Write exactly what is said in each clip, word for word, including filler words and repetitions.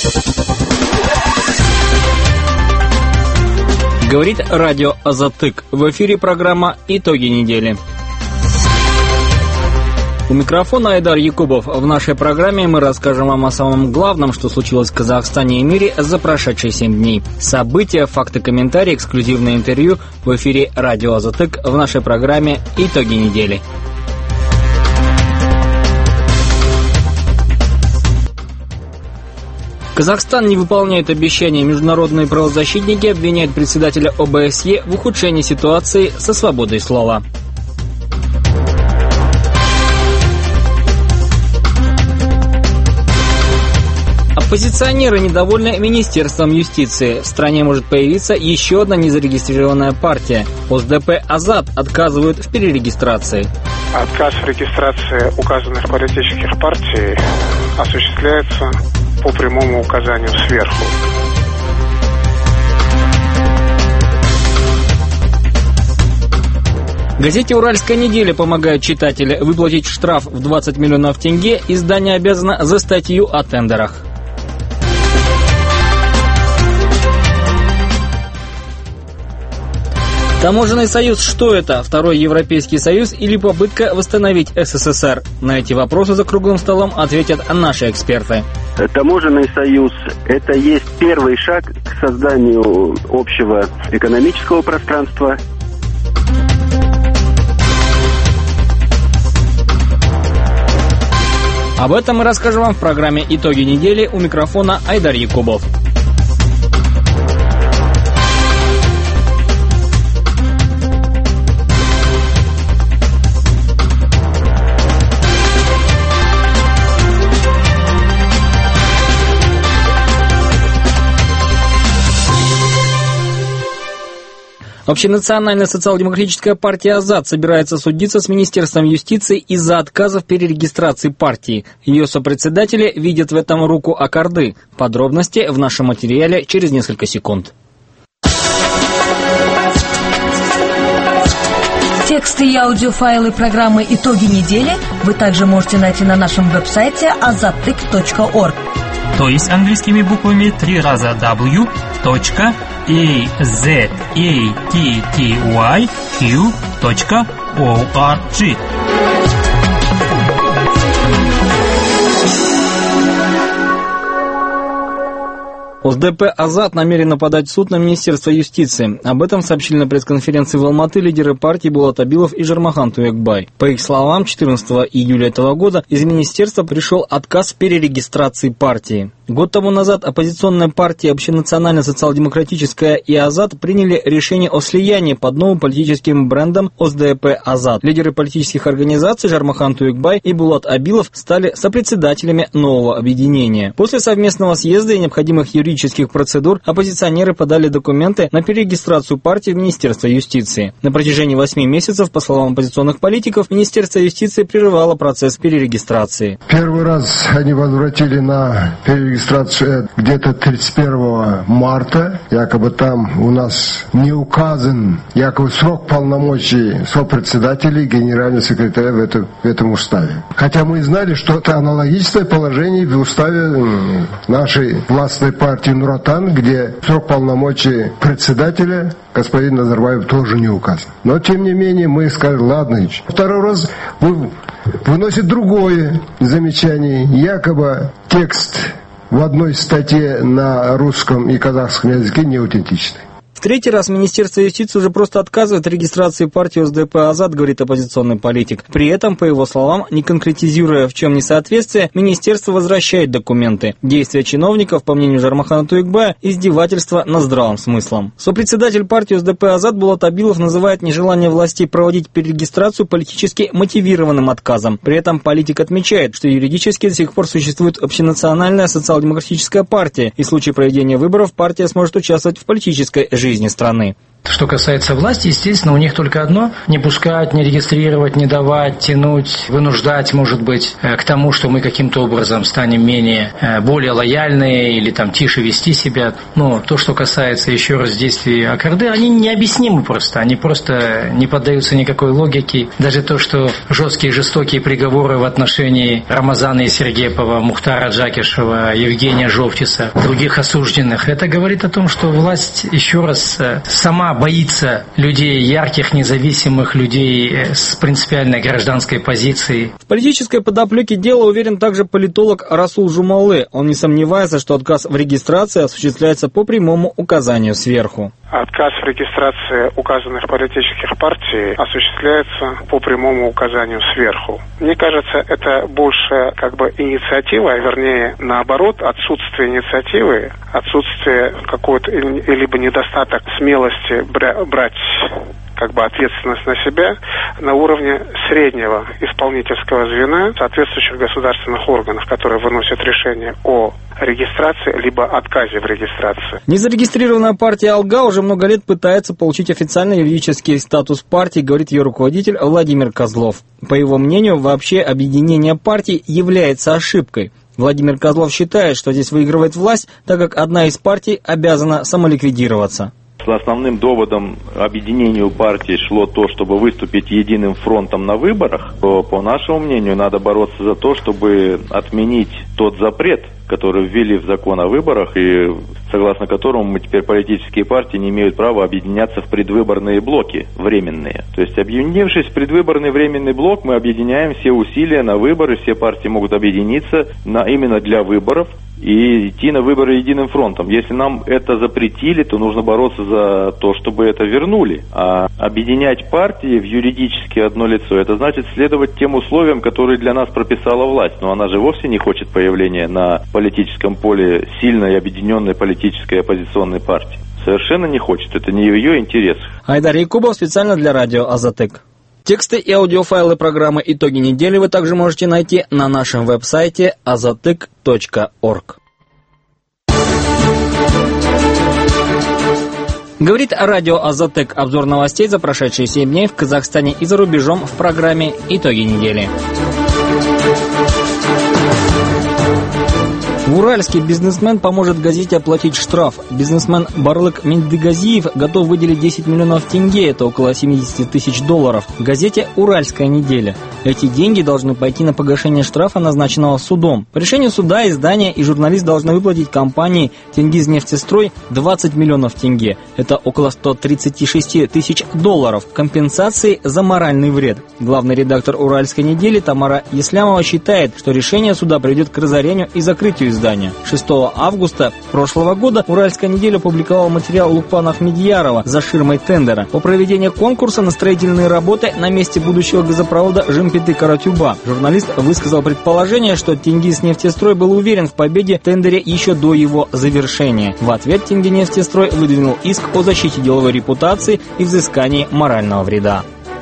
Говорит радио Азатык. В эфире программа «Итоги недели». У микрофона Айдар Якубов. В нашей программе мы расскажем вам о самом главном, что случилось в Казахстане и мире за прошедшие семь дней. События, факты, комментарии, эксклюзивное интервью в эфире радио Азатык в нашей программе «Итоги недели». Казахстан не выполняет обещания. Международные правозащитники обвиняют председателя О Бэ Эс Е в ухудшении ситуации со свободой слова. Оппозиционеры недовольны Министерством юстиции. В стране может появиться еще одна незарегистрированная партия. О Эс Дэ Пэ Азат отказывают в перерегистрации. Отказ в регистрации указанных политических партий осуществляется по прямому указанию сверху. Газете «Уральская неделя» помогают читателю выплатить штраф в двадцать миллионов тенге. Издание обязано за статью о тендерах. Таможенный союз – что это? Второй Европейский союз или попытка восстановить Эс Эс Эс Эр? На эти вопросы за круглым столом ответят наши эксперты. Таможенный союз – это есть первый шаг к созданию общего экономического пространства. Об этом мы расскажем вам в программе «Итоги недели». У микрофона Айдар Якубов. Общенациональная социал-демократическая партия «Азат» собирается судиться с Министерством юстиции из-за отказа в перерегистрации партии. Ее сопредседатели видят в этом руку Акарды. Подробности в нашем материале через несколько секунд. Тексты и аудиофайлы программы «Итоги недели» вы также можете найти на нашем веб-сайте азаттык точка орг. То есть английскими буквами три раза дабл ю точка азаттык точка орг. О Эс Дэ Пэ Азат намерена подать в суд на Министерство юстиции. Об этом сообщили на пресс-конференции в Алматы лидеры партии Булат Абилов и Жармахан Туекбай. По их словам, четырнадцатого июля этого года из министерства пришел отказ в перерегистрации партии. Год тому назад оппозиционная партия Общенациональная социал-демократическая и Азат приняли решение о слиянии под новым политическим брендом О Эс Дэ Пэ Азат. Лидеры политических организаций Жармахан Туекбай и Булат Абилов стали сопредседателями нового объединения. После совместного съезда и необходимых юридических процедур оппозиционеры подали документы на перерегистрацию партии в Министерство юстиции. На протяжении восьми месяцев, по словам оппозиционных политиков, Министерство юстиции прерывало процесс перерегистрации. Первый раз они возвратили на перерегистрацию где-то тридцать первого марта. Якобы там у нас не указан якобы срок полномочий сопредседателей генерального секретаря в, это, в этом уставе. Хотя мы знали, что это аналогичное положение в уставе нашей властной партии Нур-Отан, где срок полномочий председателя господин Назарбаев тоже не указан. Но тем не менее мы сказали, ладно. Второй раз вы, выносит другое замечание. Якобы текст в одной статье на русском и казахском языке не аутентичный. В третий раз Министерство юстиции уже просто отказывает в регистрации партии О Эс Дэ Пэ Азат, говорит оппозиционный политик. При этом, по его словам, не конкретизируя, в чем несоответствие, Министерство возвращает документы. Действия чиновников, по мнению Жармахана Туекбая, издевательство над здравым смыслом. Сопредседатель партии О Эс Дэ Пэ Азат Булат Абилов называет нежелание властей проводить перерегистрацию политически мотивированным отказом. При этом политик отмечает, что юридически до сих пор существует Общенациональная социал-демократическая партия, и в случае проведения выборов партия сможет участвовать в политической жизни страны. Что касается власти, естественно, у них только одно – не пускать, не регистрировать, не давать, тянуть, вынуждать, может быть, к тому, что мы каким-то образом станем менее, более лояльны или там тише вести себя. Но то, что касается еще раз действий Акарды, они необъяснимы просто. Они просто не поддаются никакой логике. Даже то, что жесткие, жестокие приговоры в отношении Рамазана Исергепова, Мухтара Джакишева, Евгения Жовтиса, других осужденных, это говорит о том, что власть еще раз сама боится людей, ярких, независимых людей с принципиальной гражданской позицией. В политической подоплеке дела уверен также политолог Расул Жумалы. Он не сомневается, что отказ в регистрации осуществляется по прямому указанию сверху. Отказ в регистрации указанных политических партий осуществляется по прямому указанию сверху. Мне кажется, это больше как бы инициатива, а вернее наоборот, отсутствие инициативы, отсутствие какой-то либо недостаток смелости брать как бы ответственность на себя на уровне среднего исполнительского звена соответствующих государственных органов, которые выносят решение о регистрации либо отказе в регистрации. Незарегистрированная партия «Алга» уже много лет пытается получить официальный юридический статус партии, говорит ее руководитель Владимир Козлов. По его мнению, вообще объединение партий является ошибкой. Владимир Козлов считает, что здесь выигрывает власть, так как одна из партий обязана самоликвидироваться. Основным доводом объединению партий шло то, чтобы выступить единым фронтом на выборах, то, по нашему мнению, надо бороться за то, чтобы отменить тот запрет, который ввели в закон о выборах, и согласно которому мы теперь политические партии не имеют права объединяться в предвыборные блоки временные. То есть, объединившись в предвыборный временный блок, мы объединяем все усилия на выборы, все партии могут объединиться на, именно для выборов и идти на выборы единым фронтом. Если нам это запретили, то нужно бороться за то, чтобы это вернули. А объединять партии в юридически одно лицо, это значит следовать тем условиям, которые для нас прописала власть. Но она же вовсе не хочет появления на политическом поле сильной объединенной политической оппозиционной партии. Совершенно не хочет. Это не в ее интересах. Айдар Якубов специально для радио «Азатык». Тексты и аудиофайлы программы «Итоги недели» вы также можете найти на нашем веб-сайте азатык точка орг. Говорит радио «Азатык». Обзор новостей за прошедшие семь дней в Казахстане и за рубежом в программе «Итоги недели». В Уральске бизнесмен поможет газете оплатить штраф. Бизнесмен Барлык Мендегазиев готов выделить десять миллионов тенге, это около семьдесят тысяч долларов, газете «Уральская неделя». Эти деньги должны пойти на погашение штрафа, назначенного судом. По решению суда издание и журналист должны выплатить компании «Тенгизнефтестрой» двадцать миллионов тенге, это около сто тридцать шесть тысяч долларов, компенсации за моральный вред. Главный редактор «Уральской недели» Тамара Еслямова считает, что решение суда приведет к разорению и закрытию издания. шестого августа прошлого года «Уральская неделя» опубликовала материал Лукпана Ахмедьярова за ширмой тендера по проведению конкурса на строительные работы на месте будущего газопровода Жымпиты-Каратюба. Журналист высказал предположение, что Тенгизнефтестрой был уверен в победе в тендере еще до его завершения. В ответ Тенгизнефтестрой выдвинул иск о защите деловой репутации и взыскании морального вреда.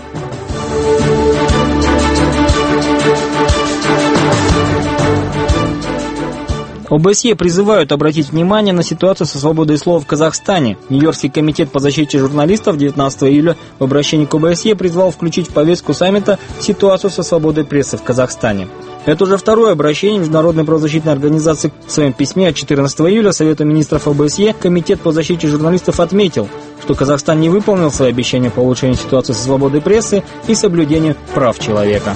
ОБСЕ призывают обратить внимание на ситуацию со свободой слова в Казахстане. Нью-Йоркский комитет по защите журналистов девятнадцатого июля в обращении к ОБСЕ призвал включить в повестку саммита ситуацию со свободой прессы в Казахстане. Это уже второе обращение Международной правозащитной организации. В своем письме от четырнадцатого июля Совету министров ОБСЕ Комитет по защите журналистов отметил, что Казахстан не выполнил свои обещания по улучшению ситуации со свободой прессы и соблюдению прав человека.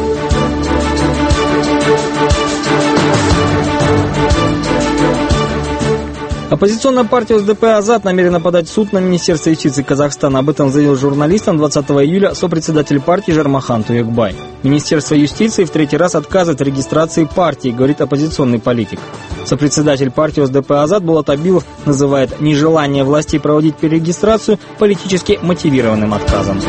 Оппозиционная партия ОСДП «Азат» намерена подать в суд на Министерство юстиции Казахстана. Об этом заявил журналистам двадцатого июля сопредседатель партии Жармахан Туекбай. Министерство юстиции в третий раз отказывает в регистрации партии, говорит оппозиционный политик. Сопредседатель партии ОСДП «Азат» Булат Абилов называет нежелание властей проводить перерегистрацию политически мотивированным отказом.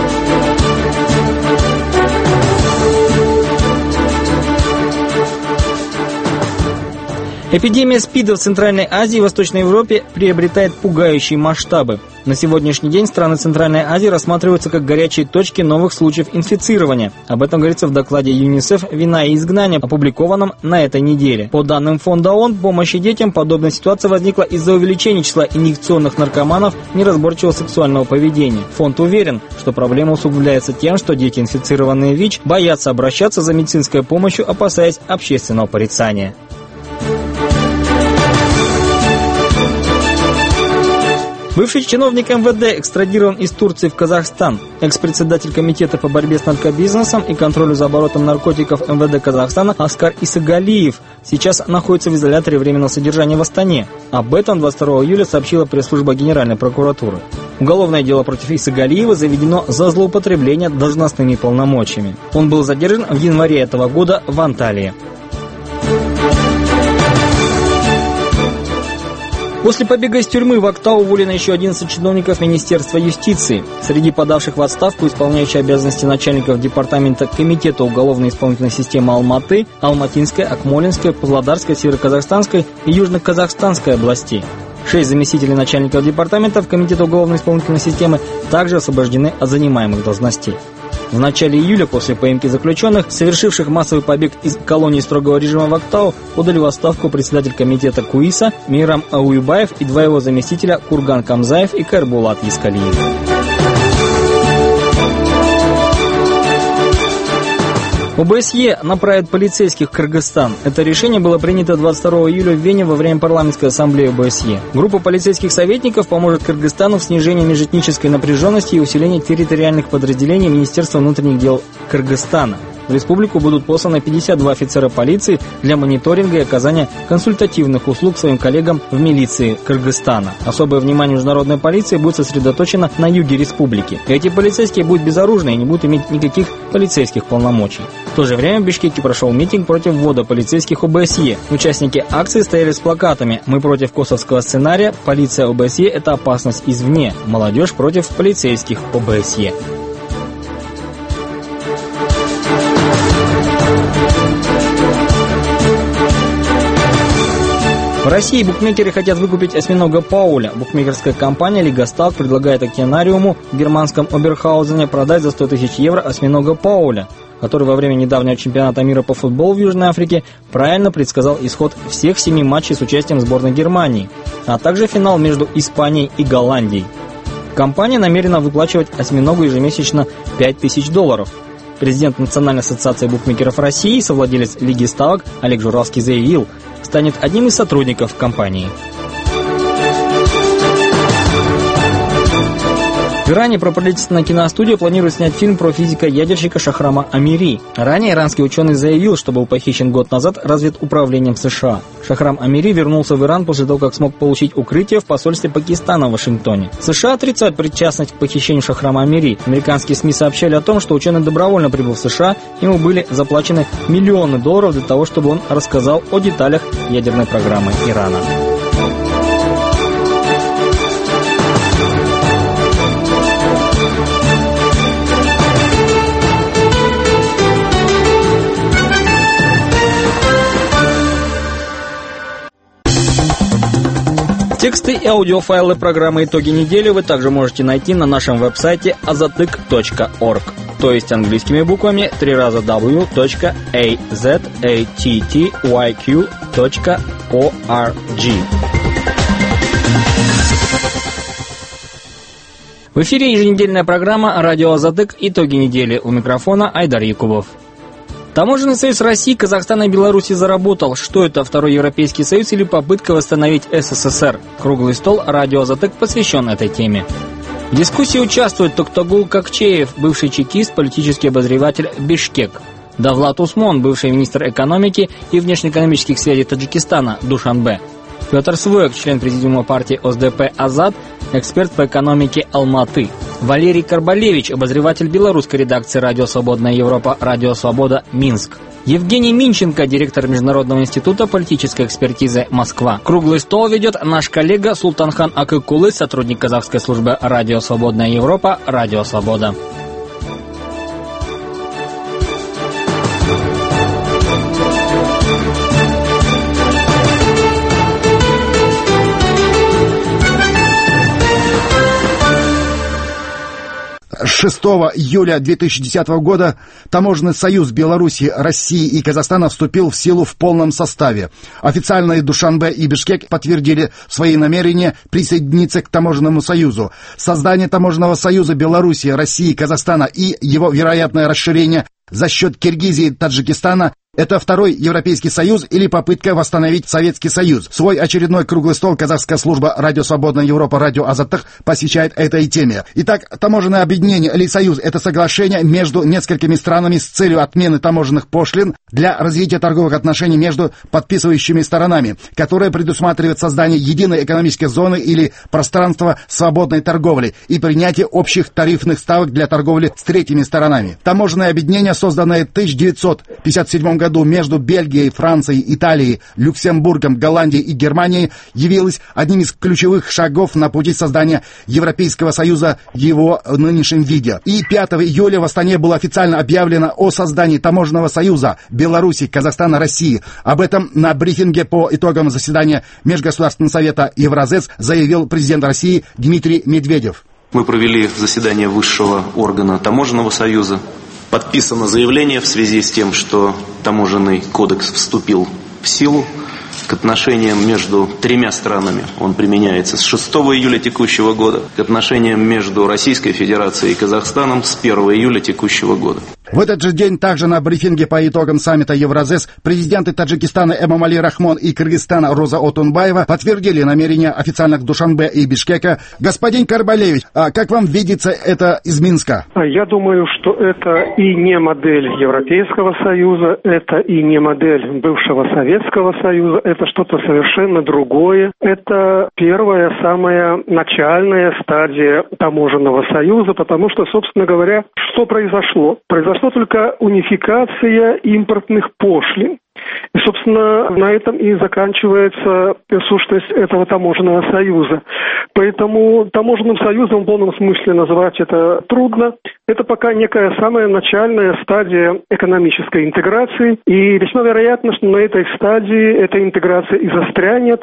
Эпидемия СПИДа в Центральной Азии и Восточной Европе приобретает пугающие масштабы. На сегодняшний день страны Центральной Азии рассматриваются как горячие точки новых случаев инфицирования. Об этом говорится в докладе ЮНИСЕФ «Вина и изгнание», опубликованном на этой неделе. По данным фонда ООН, помощи детям подобная ситуация возникла из-за увеличения числа инъекционных наркоманов неразборчивого сексуального поведения. Фонд уверен, что проблема усугубляется тем, что дети, инфицированные ВИЧ, боятся обращаться за медицинской помощью, опасаясь общественного порицания. Бывший чиновник эм вэ дэ экстрадирован из Турции в Казахстан. Экс-председатель Комитета по борьбе с наркобизнесом и контролю за оборотом наркотиков эм вэ дэ Казахстана Аскар Исагалиев сейчас находится в изоляторе временного содержания в Астане. Об этом двадцать второго июля сообщила пресс-служба Генеральной прокуратуры. Уголовное дело против Исагалиева заведено за злоупотребление должностными полномочиями. Он был задержан в январе этого года в Анталии. После побега из тюрьмы в Актау уволено еще одиннадцать чиновников Министерства юстиции. Среди подавших в отставку исполняющие обязанности начальников департамента Комитета уголовной исполнительной системы Алматы, Алматинской, Акмолинской, Павлодарской, Североказахстанской и Южно-Казахстанской областей. Шесть заместителей начальников департаментов Комитета уголовной исполнительной системы также освобождены от занимаемых должностей. В начале июля, после поимки заключенных, совершивших массовый побег из колонии строгого режима в Актау, подали в отставку председатель комитета КУИСа Мирам Ауйбаев и два его заместителя Курган Камзаев и Кайрбулат Ескалиев. о бэ эс е направит полицейских в Кыргызстан. Это решение было принято двадцать второго июля в Вене во время парламентской ассамблеи о бэ эс е. Группа полицейских советников поможет Кыргызстану в снижении межэтнической напряженности и усилении территориальных подразделений Министерства внутренних дел Кыргызстана. В республику будут посланы пятьдесят два офицера полиции для мониторинга и оказания консультативных услуг своим коллегам в милиции Кыргызстана. Особое внимание международной полиции будет сосредоточено на юге республики. Эти полицейские будут безоружны и не будут иметь никаких полицейских полномочий. В то же время в Бишкеке прошел митинг против ввода полицейских о бэ эс е. Участники акции стояли с плакатами «Мы против косовского сценария», «Полиция о бэ эс е – это опасность извне», «Молодежь против полицейских о бэ эс е». В России букмекеры хотят выкупить осьминога Пауля. Букмекерская компания Лига Ставок предлагает океанариуму в германском Оберхаузене продать за сто тысяч евро осьминога Пауля, который во время недавнего чемпионата мира по футболу в Южной Африке правильно предсказал исход всех семи матчей с участием сборной Германии, а также финал между Испанией и Голландией. Компания намерена выплачивать осьминогу ежемесячно пять тысяч долларов. Президент Национальной ассоциации букмекеров России, совладелец Лиги Ставок Олег Журавский заявил, станет одним из сотрудников компании. В Иране правительственная киностудия планирует снять фильм про физика-ядерщика Шахрама Амири. Ранее иранский ученый заявил, что был похищен год назад разведуправлением США. Шахрам Амири вернулся в Иран после того, как смог получить укрытие в посольстве Пакистана в Вашингтоне. США отрицают причастность к похищению Шахрама Амири. Американские СМИ сообщали о том, что ученый добровольно прибыл в США, ему были заплачены миллионы долларов для того, чтобы он рассказал о деталях ядерной программы Ирана. Тексты и аудиофайлы программы «Итоги недели» вы также можете найти на нашем веб-сайте азатык точка орг, то есть английскими буквами три раза дабл ю точка эй зет эй ти ти уай кью точка орг. В эфире еженедельная программа «Радио Азатык. Итоги недели». У микрофона Айдар Якубов. Таможенный союз России, Казахстана и Беларуси заработал. Что это, второй Европейский союз или попытка восстановить эс эс эс эр? Круглый стол «Радио Азатык» посвящен этой теме. В дискуссии участвует Токтагул Кокчеев, бывший чекист, политический обозреватель Бишкек. Давлат Усмон, бывший министр экономики и внешнеэкономических связей Таджикистана, Душанбе. Петр Своек, член президиума партии о эс дэ пэ «Азат», эксперт по экономике Алматы. Валерий Карбалевич, обозреватель белорусской редакции «Радио Свободная Европа», «Радио Свобода», Минск. Евгений Минченко, директор Международного института политической экспертизы «Москва». Круглый стол ведет наш коллега Султанхан Акыкулы, сотрудник казахской службы «Радио Свободная Европа», «Радио Свобода». шестого июля две тысячи десятого года Таможенный союз Беларуси, России и Казахстана вступил в силу в полном составе. Официальные Душанбе и Бишкек подтвердили свои намерения присоединиться к Таможенному союзу. Создание Таможенного союза Беларуси, России, Казахстана и его вероятное расширение за счет Киргизии и Таджикистана — это второй Европейский Союз или попытка восстановить Советский Союз. Свой очередной круглый стол казахская служба «Радио Свободная Европа», «Радио Азаттык» посвящает этой теме. Итак, таможенное объединение или союз — это соглашение между несколькими странами с целью отмены таможенных пошлин для развития торговых отношений между подписывающими сторонами, которое предусматривает создание единой экономической зоны или пространства свободной торговли и принятие общих тарифных ставок для торговли с третьими сторонами. Таможенное объединение, созданное в тысяча девятьсот пятьдесят седьмом году между Бельгией, Францией, Италией, Люксембургом, Голландией и Германией, явилось одним из ключевых шагов на пути создания Европейского Союза в его нынешнем виде. И пятого июля в Астане было официально объявлено о создании Таможенного союза Беларуси, Казахстана, России. Об этом на брифинге по итогам заседания Межгосударственного совета Евразэс заявил президент России Дмитрий Медведев. Мы провели заседание высшего органа Таможенного союза. Подписано заявление в связи с тем, что таможенный кодекс вступил в силу. К отношениям между тремя странами он применяется с шестого июля текущего года, к отношениям между Российской Федерацией и Казахстаном с первого июля текущего года. В этот же день также на брифинге по итогам саммита Евразэс президенты Таджикистана Эмомали Рахмон и Кыргызстана Роза Отунбаева подтвердили намерения официальных Душанбе и Бишкека. Господин Карбалевич, а как вам видится это из Минска? Я думаю, что это и не модель Европейского Союза, это и не модель бывшего Советского Союза, это что-то совершенно другое. Это первая, самая начальная стадия таможенного союза, потому что, собственно говоря, что произошло? Произошла только унификация импортных пошлин. И, собственно, на этом и заканчивается сущность этого таможенного союза. Поэтому таможенным союзом в полном смысле назвать это трудно. Это пока некая самая начальная стадия экономической интеграции. И весьма вероятно, что на этой стадии эта интеграция и застрянет.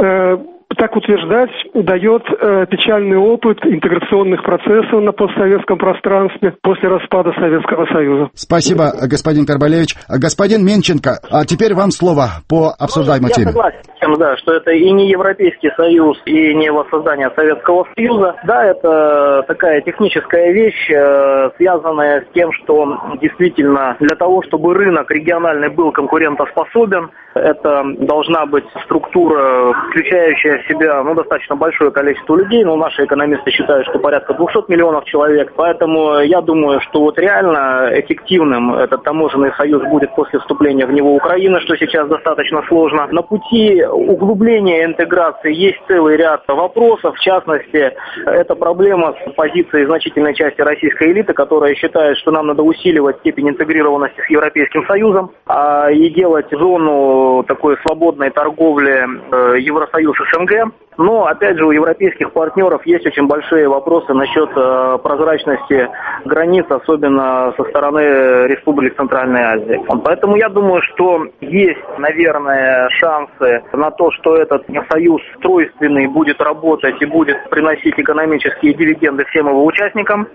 Так утверждать дает э, печальный опыт интеграционных процессов на постсоветском пространстве после распада Советского Союза. Спасибо, господин Карбалевич. Господин Менченко, а теперь вам слово по обсуждаемой теме. Я согласен с тем, да, что это и не Европейский Союз, и не воссоздание Советского Союза. Да, это такая техническая вещь, э, связанная с тем, что действительно для того, чтобы рынок региональный был конкурентоспособен, это должна быть структура, включающая в себя ну, достаточно большое количество людей. Но наши экономисты считают, что порядка двухсот миллионов человек. Поэтому я думаю, что вот реально эффективным этот таможенный союз будет после вступления в него Украины, что сейчас достаточно сложно. На пути углубления интеграции есть целый ряд вопросов. В частности, это проблема с позицией значительной части российской элиты, которая считает, что нам надо усиливать степень интегрированности с Европейским Союзом а, и делать зону такой свободной торговли э, Евросоюз СНГ. Но, опять же, у европейских партнеров есть очень большие вопросы насчет э, прозрачности границ, особенно со стороны республик Центральной Азии. Поэтому я думаю, что есть, наверное, шансы на то, что этот союз тройственный будет работать и будет приносить экономические дивиденды всем его участникам.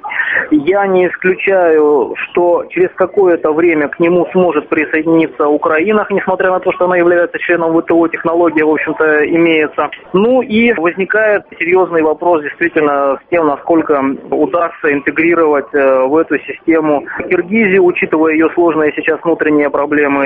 Я не исключаю, что через какое-то время к нему сможет присоединиться Украина, несмотря на то, что она является членом ВТО, технология, в общем-то, имеется. Ну и возникает серьезный вопрос действительно с тем, насколько удастся интегрировать в эту систему Киргизию, учитывая ее сложные сейчас внутренние проблемы,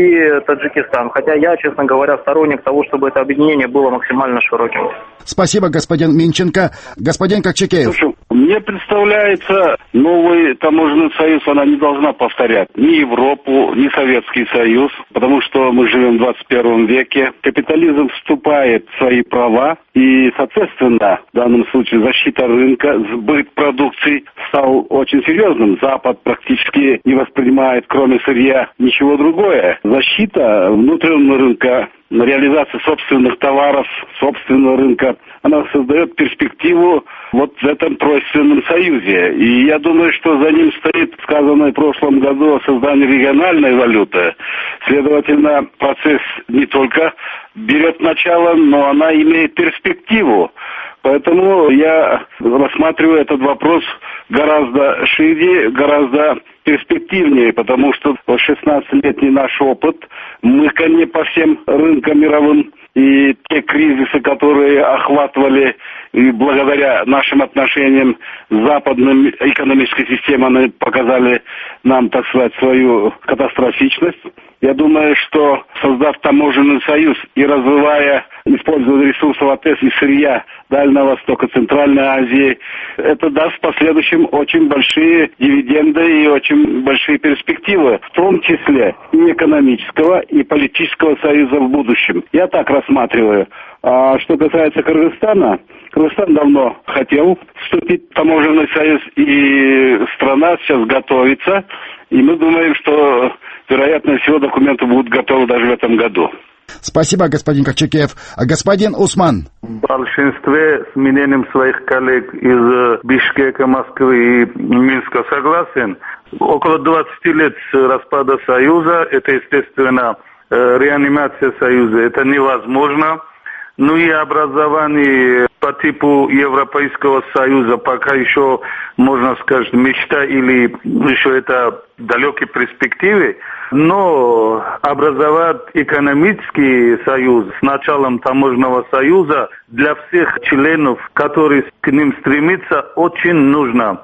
и Таджикистан. Хотя я, честно говоря, сторонник того, чтобы это объединение было максимально широким. Спасибо, господин Минченко. Господин Кокчекеев. Мне представляется, новый таможенный союз, она не должна повторять ни Европу, ни Советский Союз, потому что мы живем в двадцать первом веке. Капитализм вступает в свои права, и, соответственно, в данном случае защита рынка, сбыт продукции стал очень серьезным. Запад практически не воспринимает, кроме сырья, ничего другое. Защита внутреннего рынка, реализация собственных товаров, собственного рынка, она создает перспективу вот в этом тройственном союзе. И я думаю, что за ним стоит сказанное в прошлом году о создании региональной валюты. Следовательно, процесс не только берет начало, но она имеет перспективу. Поэтому я рассматриваю этот вопрос гораздо шире, гораздо перспективнее, потому что шестнадцатилетний наш опыт, мы не по всем рынкам мировым, и те кризисы, которые охватывали, и благодаря нашим отношениям с западной экономической системой, они показали нам, так сказать, свою катастрофичность. Я думаю, что создав таможенный союз и развивая, используя ресурсы АТЭС и сырья Дальнего Востока, Центральной Азии, это даст в последующем очень большие дивиденды и очень большие перспективы, в том числе и экономического, и политического союза в будущем. Я так рассматриваю. А что касается Кыргызстана, Кыргызстан давно хотел вступить в таможенный союз, и страна сейчас готовится, и мы думаем, что, вероятно всего, документы будут готовы даже в этом году. Спасибо, господин Кокчекеев. Господин Усман. В большинстве с мнением своих коллег из Бишкека, Москвы и Минска согласен. Около двадцати лет с распада Союза, это, естественно, реанимация Союза, это невозможно. Ну и образование по типу Европейского Союза пока еще, можно сказать, мечта или еще это далекие перспективы. Но образовать экономический союз с началом таможенного союза для всех членов, которые к ним стремятся, очень нужно.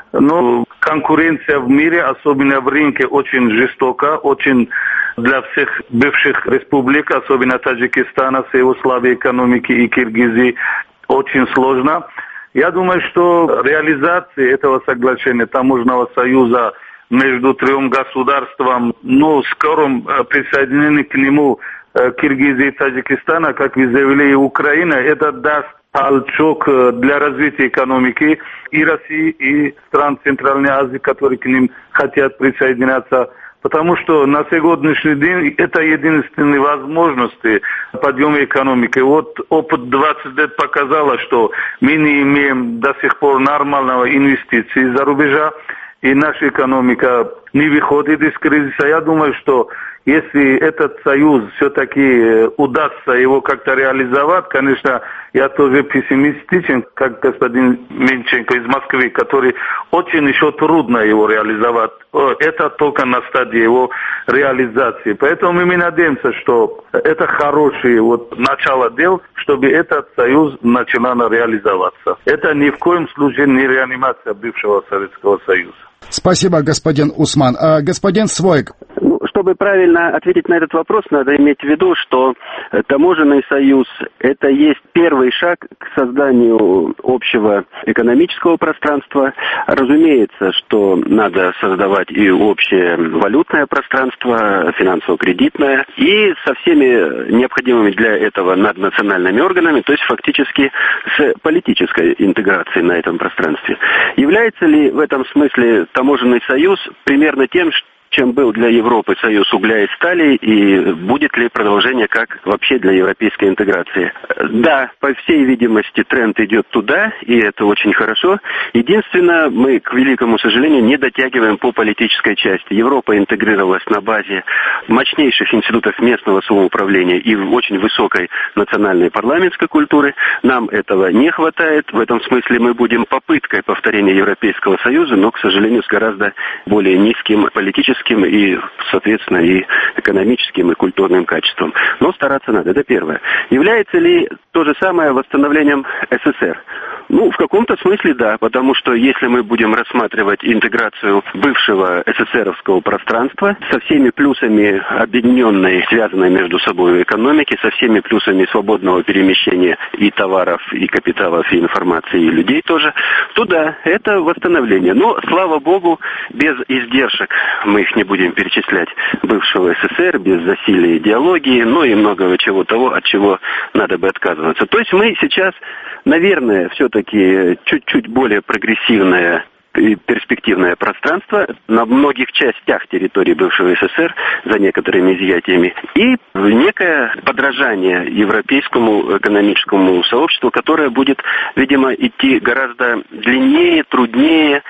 Но конкуренция в мире, особенно в рынке, очень жестока, очень для всех бывших республик, особенно Таджикистана, с его слабой экономики и Киргизии, очень сложно. Я думаю, что реализация этого соглашения таможенного союза между трем государствами, но скором присоединении к нему Киргизии и Таджикистана, как вы заявили, и Украина, это даст толчок для развития экономики и России, и стран Центральной Азии, которые к ним хотят присоединяться. Потому что на сегодняшний день это единственные возможности подъема экономики. Вот опыт двадцать лет показал, что мы не имеем до сих пор нормального инвестиций из-за рубежа, и наша экономика не выходит из кризиса. Я думаю, что если этот союз все-таки удастся его как-то реализовать, конечно, я тоже пессимистичен, как господин Минченко из Москвы, который очень еще трудно его реализовать. Это только на стадии его реализации. Поэтому мы надеемся, что это хорошее вот начало дел, чтобы этот союз начинал реализоваться. Это ни в коем случае не реанимация бывшего Советского Союза. Спасибо, господин Усман. А, господин Своик. Ну, чтобы правильно ответить на этот вопрос, надо иметь в виду, что таможенный союз – это есть первый шаг к созданию общего экономического пространства. Разумеется, что надо создавать и общее валютное пространство, финансово-кредитное, и со всеми необходимыми для этого наднациональными органами, то есть фактически с политической интеграцией на этом пространстве. Является ли в этом смысле таможенный союз примерно тем, чем был для Европы союз угля и стали, и будет ли продолжение как вообще для европейской интеграции? Да, по всей видимости, тренд идет туда, и это очень хорошо. Единственное, мы, к великому сожалению, не дотягиваем по политической части. Европа интегрировалась на базе мощнейших институтов местного самоуправления и очень высокой национальной парламентской культуры. Нам этого не хватает. В этом смысле мы будем попыткой повторения Европейского Союза, но, к сожалению, с гораздо более низким политическим и, соответственно, и экономическим, и культурным качеством. Но стараться надо, это первое. Является ли то же самое восстановлением СССР? Ну, в каком-то смысле да, потому что если мы будем рассматривать интеграцию бывшего СССРовского пространства со всеми плюсами объединенной, связанной между собой экономики, со всеми плюсами свободного перемещения и товаров, и капиталов, и информации, и людей тоже, то да, это восстановление. Но, слава богу, без издержек, мы их не будем перечислять, бывшего СССР, без засилия идеологии, ну и многого чего того, от чего надо бы отказываться. То есть мы сейчас, наверное, все-таки чуть-чуть более прогрессивное и перспективное пространство на многих частях территории бывшего СССР, за некоторыми изъятиями, и некое подражание европейскому экономическому сообществу, которое будет, видимо, идти гораздо длиннее, труднее,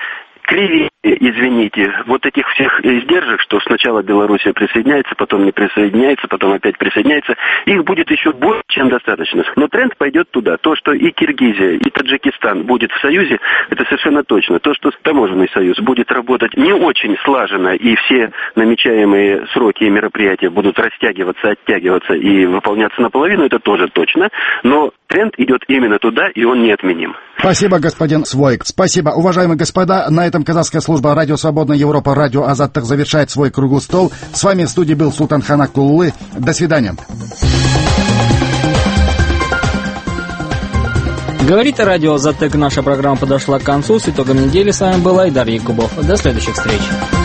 кривее, извините, вот этих всех издержек, что сначала Белоруссия присоединяется, потом не присоединяется, потом опять присоединяется, их будет еще больше, чем достаточно. Но тренд пойдет туда. То, что и Киргизия, и Таджикистан будет в союзе, это совершенно точно. То, что таможенный союз будет работать не очень слаженно, и все намечаемые сроки и мероприятия будут растягиваться, оттягиваться и выполняться наполовину, это тоже точно. Но тренд идет именно туда, и он неотменим. Спасибо, господин Своик. Спасибо, уважаемые господа. На этом казахская служба «Радио Свободная Европа», «Радио Азаттык» завершает свой круглый стол. С вами в студии был Султанхан Акуллы. До свидания. Говорит радио Азаттык. Наша программа подошла к концу. С итогом недели с вами был Айдар Якубов. До следующих встреч.